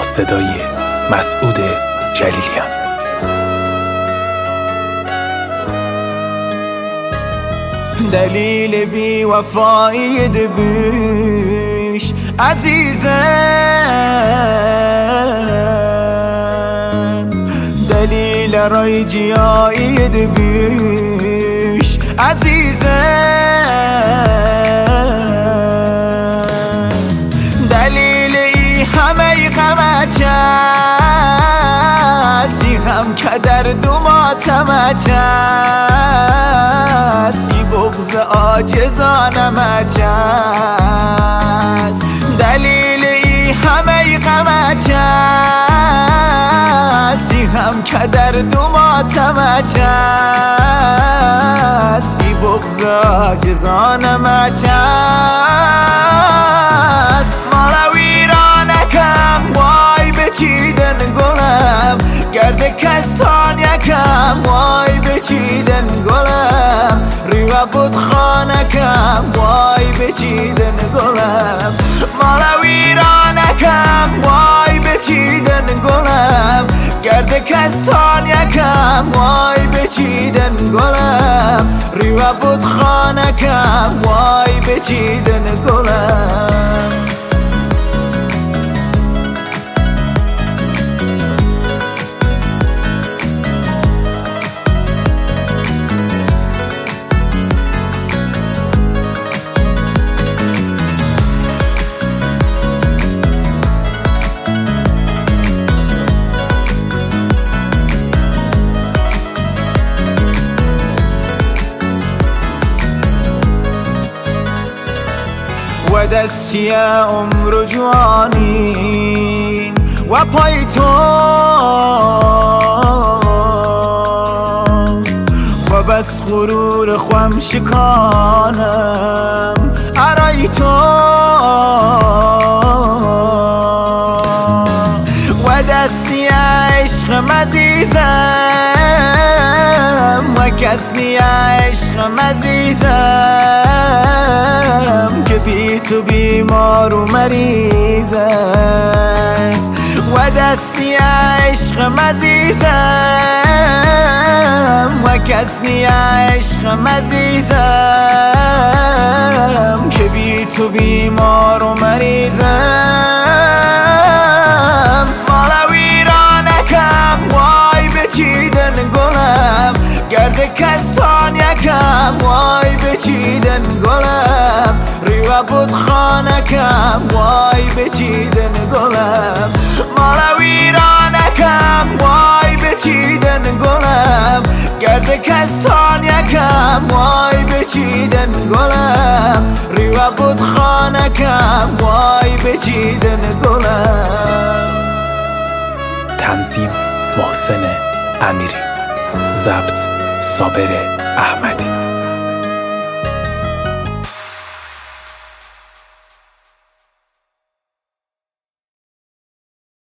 صدای مسعود جلیلیان. دلیل بی وفایی دبیش عزیزم، دلیل رای جیایی دبیش عزیزم، دلیل ای همه غمت سی هم کدر دو ماتمت سی بغض عاجزانم است، دلیل ای همه غمت سی هم کدر دو ماتمت سی بغض عاجزانم است. مالا ویرانکم وای بچیدن گلم، گرد کستان یکم وای بچیدن گلم، ریوه بود خانکم وای بچیدن گلم، مالا ویرانکم وای بچیدن گلم، گرد کستان یکم وای بچیدن گلم، ریوه بود خانکم وای بچیدن گلم. و دستی عمر و جوانی و پای تو و بس غرور خوام شکانم ارای تو و دستی عشق مزیزم و کسنی عشق مزیزم که بی تو بیمار و مریضم و دستی عشق مزیزم و کسنی عشق مزیزم که بی تو بیمار و مریضم. مالا ویرانکم وای بچیدن گلم، گرد کستان یکم وای بچیدن گلم، ریوه بود خانکم وای بچیدن گلم، مالا ویرانکم وای بچیدن گلم، گرد کستان یکم وای بچیدن گلم، ریوه بود خانکم وای بچیدن گلم. تنظیم محسن امیری، ضبط صابر احمدی.